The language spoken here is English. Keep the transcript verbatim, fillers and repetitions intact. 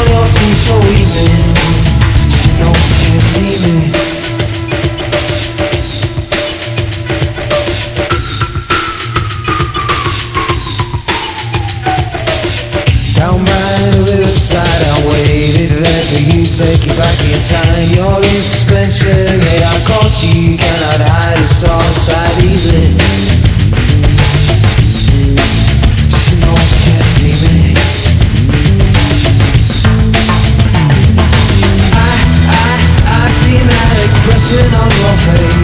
it all seems so easy. She knows she can't see me. Down by the riverside I waited there for you, take you back in time. You're in suspension, yeah, I caught you, you cannot hide, it's all inside easily. She knows she can't see me. I, I, I seen that expression on your face.